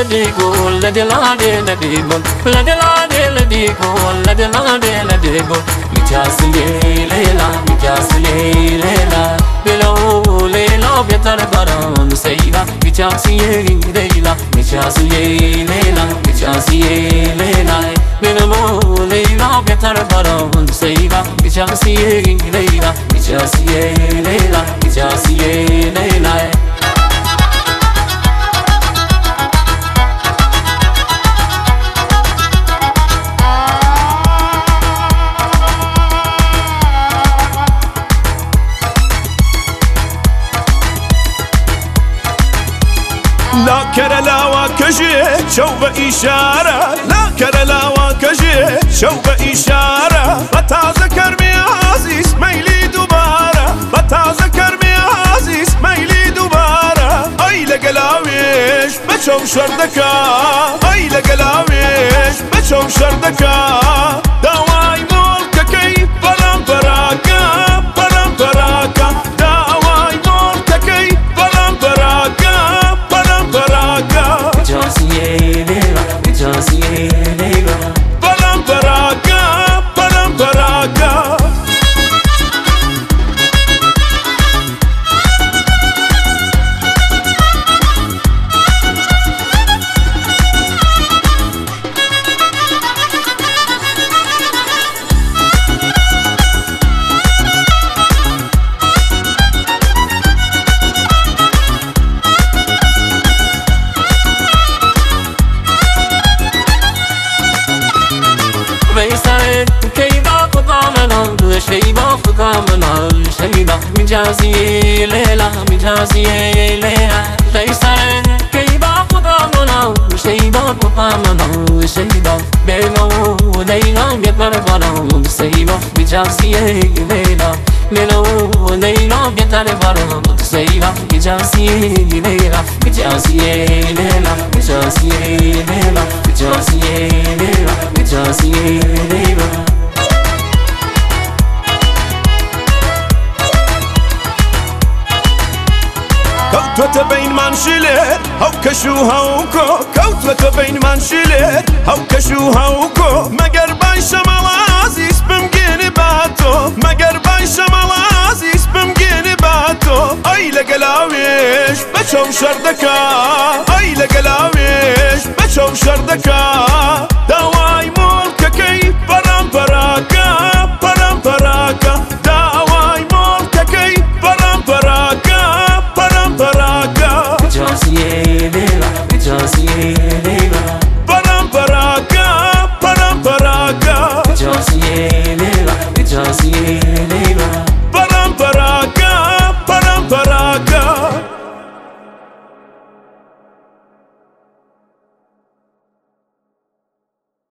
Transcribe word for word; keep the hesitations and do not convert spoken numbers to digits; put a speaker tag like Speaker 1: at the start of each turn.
Speaker 1: لديكو لدي لادي لديكو لدي لادي لديكو لدي لادي لديكو مجاسي ليلا مجاسي ليلا بلو ليلا بيتر برام سيلا مجاسي ليلا مجاسي ليلا مجاسي ليلا بلو ليلا بيتر برام سيلا مجاسي ليلا مجاسي ليلا مجاسي ليلا
Speaker 2: لا كرلا وكجي شو بإشارة لا كرلا وكجي شو بإشارة بتذكر مي عزيز ميلي دوبارة بتذكر مي عزيز ميلي دوبارة أي لقلاويش بشوف شردكا أي لقلاويش بشوف شردكا دواي مولك كي برام براكا برام براكا دواي مولك كي برام براكا
Speaker 1: مجاسي ليلا مجاسي ليلا
Speaker 2: برام براكا برام براكا
Speaker 1: شيبة فكامنا شيبة مجازي ليلة مجازي ليلة ليسا كيبة فكامنا شيبة فكامنا شيبة بينو ليلة بيتر برام سيبة مجازي ليلة بينو ليلة بيتر برام سيبة مجازي ليلة مجازي ليلة مجازي ليلة مجازي ليلة مجازي ليلة
Speaker 2: كوتوة بين منشلت هاو كشو هاوكو كوتوة بين منشلت هاو كشو هاوكو مگر باي شمال عزيز بمجيني باتو مگر باي شمال عزيز بمجيني باتو اي لقلاويش بشو شردكا